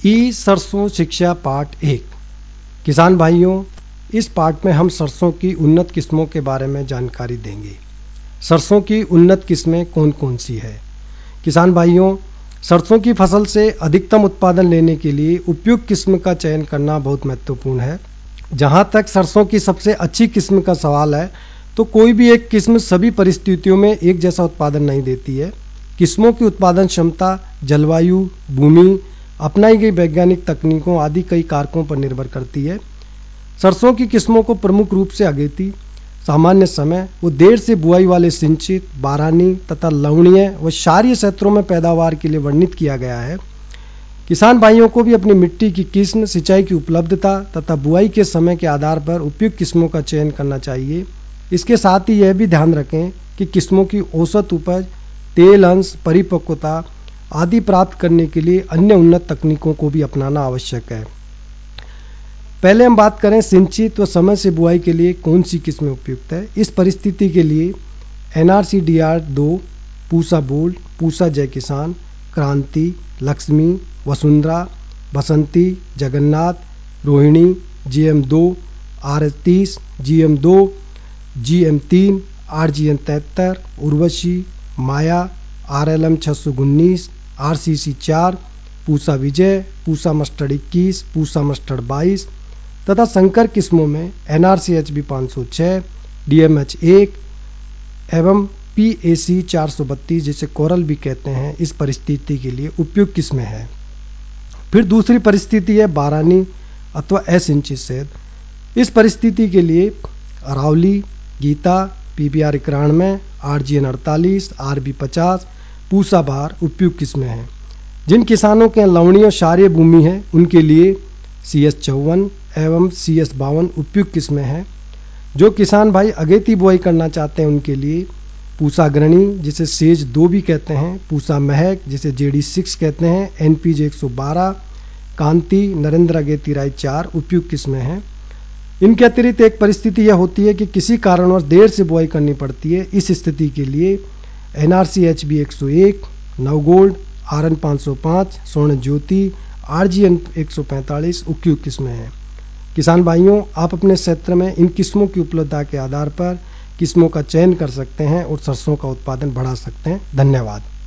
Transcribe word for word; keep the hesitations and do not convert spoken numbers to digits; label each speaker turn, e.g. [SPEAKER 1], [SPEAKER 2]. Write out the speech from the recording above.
[SPEAKER 1] ई सरसों शिक्षा पाठ एक। किसान भाइयों, इस पाठ में हम सरसों की उन्नत किस्मों के बारे में जानकारी देंगे। सरसों की उन्नत किस्में कौन कौन सी है? किसान भाइयों, सरसों की फसल से अधिकतम उत्पादन लेने के लिए उपयुक्त किस्म का चयन करना बहुत महत्वपूर्ण है। जहां तक सरसों की सबसे अच्छी किस्म का सवाल है, तो कोई भी एक किस्म सभी परिस्थितियों में एक जैसा उत्पादन नहीं देती है। किस्मों की उत्पादन क्षमता, जलवायु, भूमि, अपनाई गई वैज्ञानिक तकनीकों आदि कई कारकों पर निर्भर करती है। सरसों की किस्मों को प्रमुख रूप से अगेती, सामान्य समय व देर से बुआई वाले सिंचित, बारानी तथा लवणीय व क्षारीय क्षेत्रों में पैदावार के लिए वर्णित किया गया है। किसान भाइयों को भी अपनी मिट्टी की किस्म, सिंचाई की उपलब्धता तथा बुआई के समय के आधार पर उपयुक्त किस्मों का चयन करना चाहिए। इसके साथ ही यह भी ध्यान रखें कि किस्मों की औसत उपज, तेल अंश, परिपक्वता आदि प्राप्त करने के लिए अन्य उन्नत तकनीकों को भी अपनाना आवश्यक है। पहले हम बात करें सिंचित व समय से बुआई के लिए कौन सी किस्में उपयुक्त है। इस परिस्थिति के लिए N R C D R दो, Pusa bold, Pusa Jai Kisan, Kranti, Lakshmi, Vasundhara, Basanti, Jagannath, Rohini, G M दो, आर एस तीस, जी एम दो, जी एम तीन, आर जी एन तिहत्तर, Urvashi, Maya, R L M छः सौ उन्नीस, आर सी सी चार, पूसा विजय, पूसा मस्टर्ड इक्कीस, पूसा मस्टर्ड बाईस तथा संकर किस्मों में N R C H B पाँच सौ छः, डी एम एच एक एवं पी ए सी चार सौ बत्तीस, जिसे कोरल भी कहते हैं, इस परिस्थिति के लिए उपयुक्त किस्में हैं। फिर दूसरी परिस्थिति है बारानी अथवा असिंचित सेद। इस परिस्थिति के लिए Aravali, Geeta, P P R इक्यानवे, आर जी एन अड़तालीस, आर बी पचास, पूसा बार उपयुक्त किस्में हैं। जिन किसानों के लवणीय और क्षारीय भूमि है, उनके लिए सी एस चौवन एवं सी एस बावन उपयुक्त किस्में हैं। जो किसान भाई अगेती बुआई करना चाहते हैं, उनके लिए पूसा अग्रणी, जिसे सेज दो भी कहते हैं, पूसा महक, जिसे जे डी सिक्स कहते हैं, एन पी जे एक सौ बारह, कांति, नरेंद्र अगेती राय चार उपयुक्त किस्में हैं। इनके अतिरिक्त एक परिस्थिति यह होती है कि किसी कारणवश देर से बुआई करनी पड़ती है। इस स्थिति के लिए N R C H B एक सौ एक, नवगोल्ड, आर एन पाँच सौ पाँच, स्वर्ण ज्योति, आर जी एन एक सौ पैंतालीस उपयुक्त किस्में हैं। किसान भाइयों, आप अपने क्षेत्र में इन किस्मों की उपलब्धता के आधार पर किस्मों का चयन कर सकते हैं और सरसों का उत्पादन बढ़ा सकते हैं। धन्यवाद।